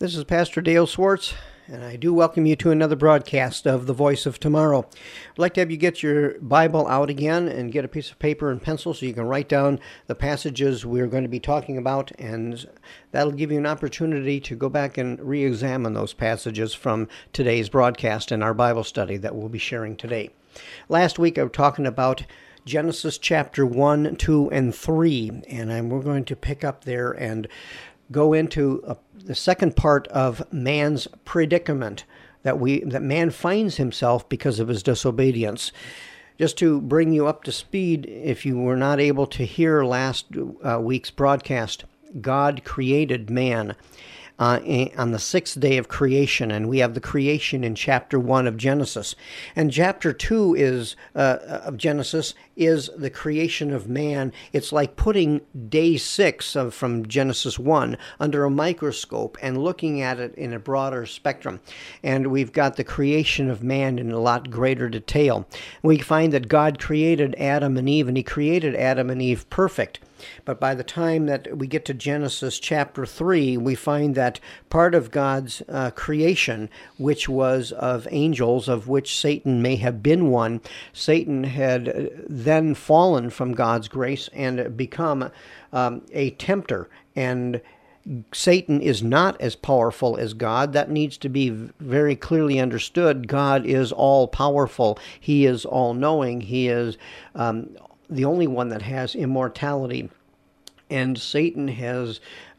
This is Pastor Dale Swartz, and I do welcome you to another broadcast of The Voice of Tomorrow. I'd like to have you get your Bible out again and get a piece of paper and pencil so you can write down the passages we're going to be talking about, and that'll give you an opportunity to go back and re-examine those passages from today's broadcast and our Bible study that we'll be sharing today. Last week I was talking about Genesis chapter 1, 2, and 3, and we're going to pick up there and go into the second part of man's predicament that man finds himself because of his disobedience. Just to bring you up to speed, if you were not able to hear last week's broadcast, God created man on the sixth day of creation, and we have the creation in chapter 1 of Genesis. And chapter 2 of Genesis is the creation of man. It's like putting day 6 from Genesis 1 under a microscope and looking at it in a broader spectrum. And we've got the creation of man in a lot greater detail. We find that God created Adam and Eve, and he created Adam and Eve perfect. But by the time that we get to Genesis chapter 3, we find that part of God's creation, which was of angels, of which Satan may have been one, Satan had then fallen from God's grace and become a tempter. And Satan is not as powerful as God. That needs to be very clearly understood. God is all-powerful. He is all-knowing. He is the only one that has immortality, and Satan is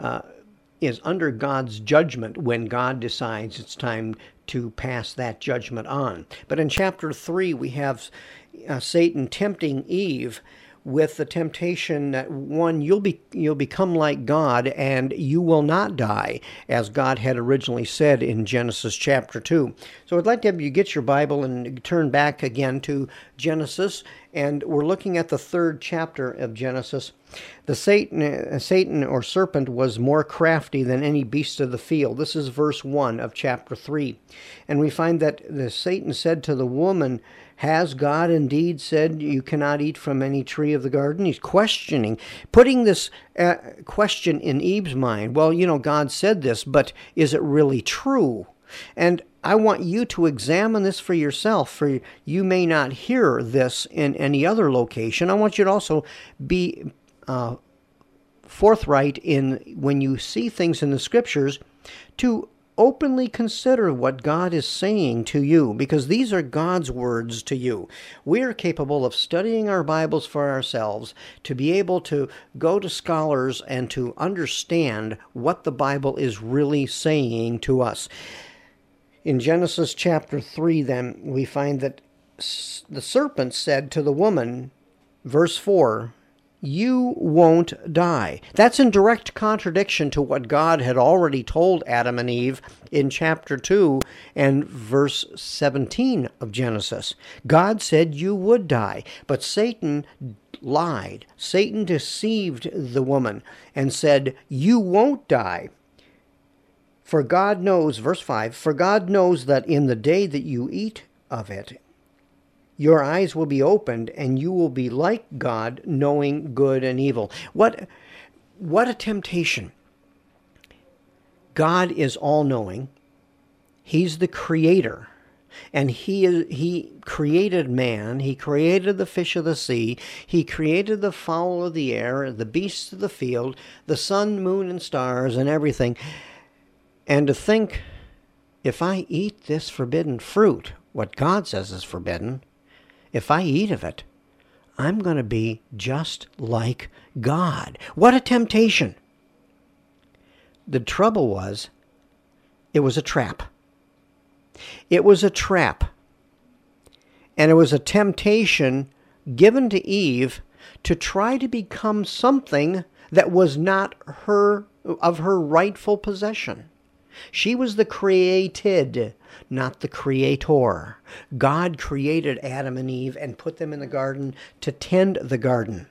under God's judgment when God decides it's time to pass that judgment on. But in chapter 3, we have Satan tempting Eve with the temptation that, one, you'll become like God and you will not die, as God had originally said in Genesis chapter 2. So I'd like to have you get your Bible and turn back again to Genesis, and we're looking at the 3rd chapter of Genesis. The Satan or serpent was more crafty than any beast of the field. This is verse 1 of chapter 3. And we find that Satan said to the woman, "Has God indeed said you cannot eat from any tree of the garden?" He's questioning, putting this question in Eve's mind. Well, God said this, but is it really true? And I want you to examine this for yourself, for you may not hear this in any other location. I want you to also be forthright in when you see things in the Scriptures to openly consider what God is saying to you, because these are God's words to you. We are capable of studying our Bibles for ourselves, to be able to go to scholars and to understand what the Bible is really saying to us. In Genesis chapter 3, then, we find that the serpent said to the woman, verse 4, "You won't die." That's in direct contradiction to what God had already told Adam and Eve in chapter 2 and verse 17 of Genesis. God said you would die, but Satan lied. Satan deceived the woman and said, "You won't die." For God knows, verse 5, "For God knows that in the day that you eat of it, your eyes will be opened, and you will be like God, knowing good and evil." What a temptation. God is all-knowing. He's the creator. And he created man. He created the fish of the sea. He created the fowl of the air, the beasts of the field, the sun, moon, and stars, and everything. And to think, if I eat this forbidden fruit, what God says is forbidden, if I eat of it, I'm going to be just like God. What a temptation. The trouble was, it was a trap. It was a trap. And it was a temptation given to Eve to try to become something that was not of her rightful possession. She was the created, not the creator. God created Adam and Eve and put them in the garden to tend the garden.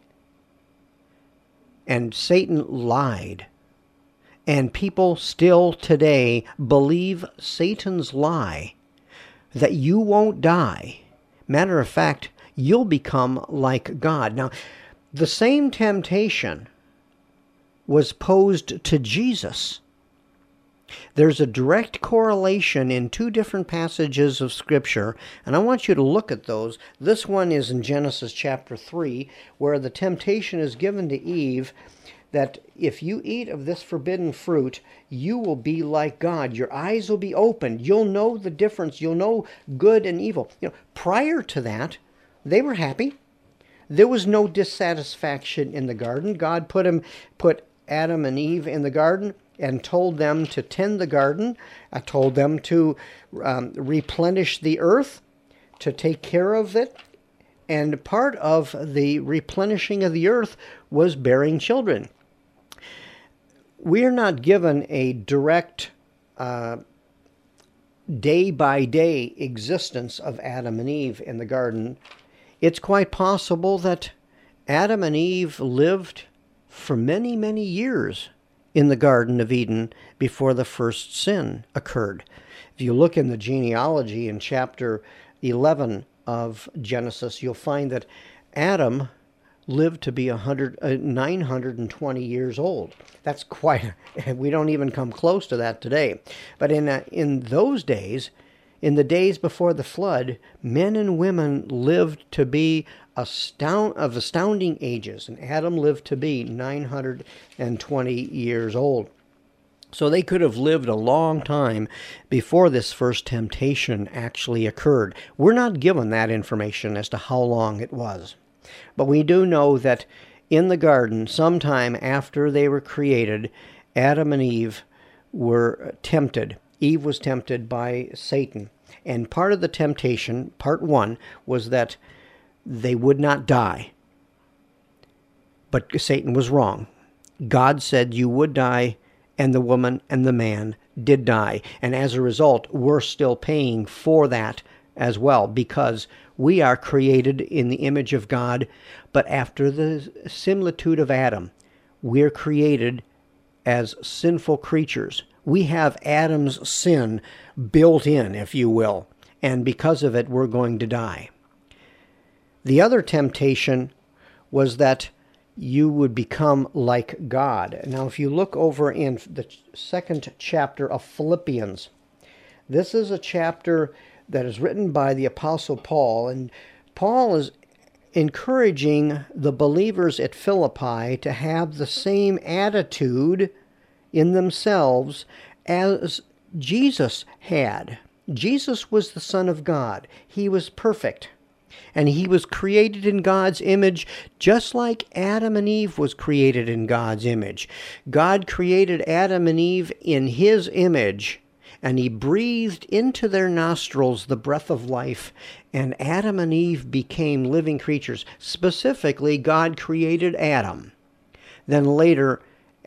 And Satan lied. And people still today believe Satan's lie that you won't die. Matter of fact, you'll become like God. Now, the same temptation was posed to Jesus. There's a direct correlation in two different passages of Scripture, and I want you to look at those. This one is in Genesis chapter 3, where the temptation is given to Eve that if you eat of this forbidden fruit, you will be like God. Your eyes will be opened. You'll know the difference. You'll know good and evil. Prior to that, they were happy. There was no dissatisfaction in the garden. God put Adam and Eve in the garden and told them to tend the garden. I told them to replenish the earth, to take care of it. And part of the replenishing of the earth was bearing children. We are not given a direct day-by-day existence of Adam and Eve in the garden. It's quite possible that Adam and Eve lived for many, many years in the Garden of Eden before the first sin occurred. If you look in the genealogy in chapter 11 of Genesis, you'll find that Adam lived to be 920 years old. That's quite, we don't even come close to that today. But in those days, in the days before the flood, men and women lived to be of astounding ages, and Adam lived to be 920 years old. So they could have lived a long time before this first temptation actually occurred. We're not given that information as to how long it was. But we do know that in the garden, sometime after they were created, Adam and Eve were tempted. Eve was tempted by Satan. And part of the temptation, part one, was that they would not die. But Satan was wrong. God said you would die, and the woman and the man did die. And as a result, we're still paying for that as well, because we are created in the image of God, but after the similitude of Adam, we're created as sinful creatures. We have Adam's sin built in, if you will, and because of it, we're going to die. The other temptation was that you would become like God. Now, if you look over in the second chapter of Philippians, this is a chapter that is written by the Apostle Paul, and Paul is encouraging the believers at Philippi to have the same attitude in themselves as Jesus had. Jesus was the Son of God. He was perfect. And he was created in God's image just like Adam and Eve was created in God's image. God created Adam and Eve in his image, and he breathed into their nostrils the breath of life, and Adam and Eve became living creatures. Specifically, God created Adam. Then later,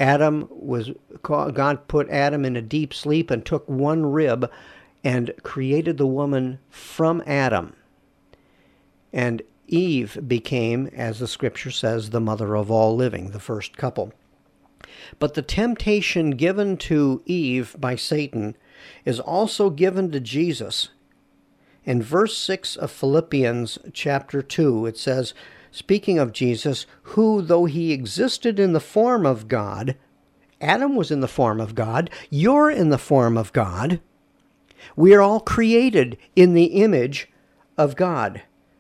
God put Adam in a deep sleep and took one rib and created the woman from Adam. And Eve became, as the scripture says, the mother of all living, the first couple. But the temptation given to Eve by Satan is also given to Jesus. In verse 6 of Philippians chapter 2, it says, speaking of Jesus, who, though he existed in the form of God, Adam was in the form of God, you're in the form of God. We are all created in the image of God.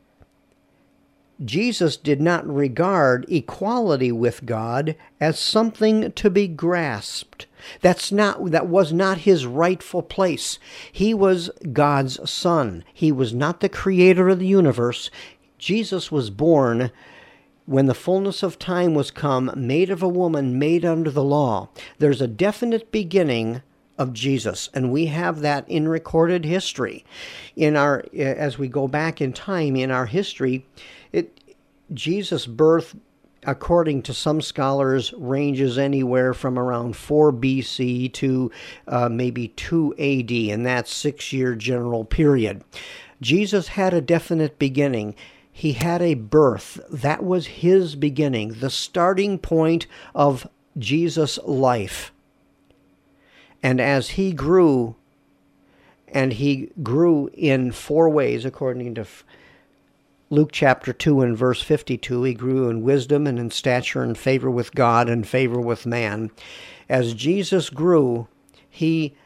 Jesus did not regard equality with God as something to be grasped. That was not his rightful place. He was God's Son. He was not the creator of the universe. Jesus was born when the fullness of time was come, made of a woman, made under the law. There's a definite beginning of Jesus, and we have that in recorded history. As we go back in time in our history, Jesus' birth, according to some scholars, ranges anywhere from around 4 BC to maybe 2 AD, in that 6-year general period. Jesus had a definite beginning. He had a birth. That was his beginning, the starting point of Jesus' life. And as he grew, and he grew in 4 ways, according to Luke chapter 2 and verse 52, he grew in wisdom and in stature and favor with God and favor with man. As Jesus grew, he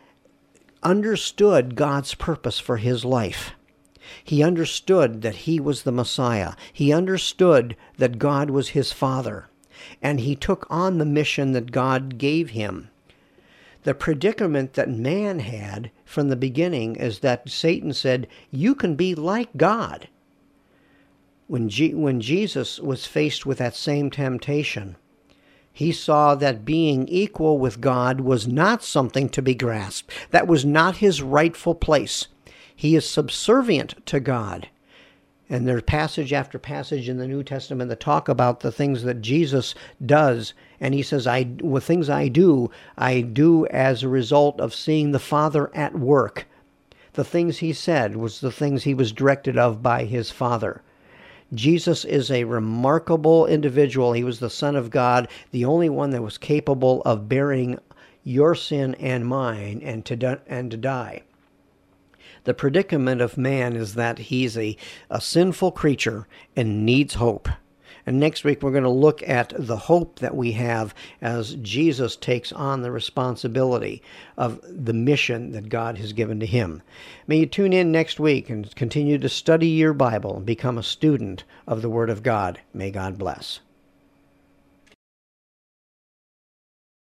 understood God's purpose for his life. He understood that he was the Messiah. He understood that God was his Father. And he took on the mission that God gave him. The predicament that man had from the beginning is that Satan said, you can be like God. When Jesus was faced with that same temptation, he saw that being equal with God was not something to be grasped. That was not his rightful place. He is subservient to God. And there's passage after passage in the New Testament that talk about the things that Jesus does. And he says, the things I do as a result of seeing the Father at work. The things he said was the things he was directed of by his Father. Jesus is a remarkable individual. He was the Son of God, the only one that was capable of bearing your sin and mine and to die. The predicament of man is that he's a sinful creature and needs hope. And next week we're going to look at the hope that we have as Jesus takes on the responsibility of the mission that God has given to him. May you tune in next week and continue to study your Bible and become a student of the Word of God. May God bless.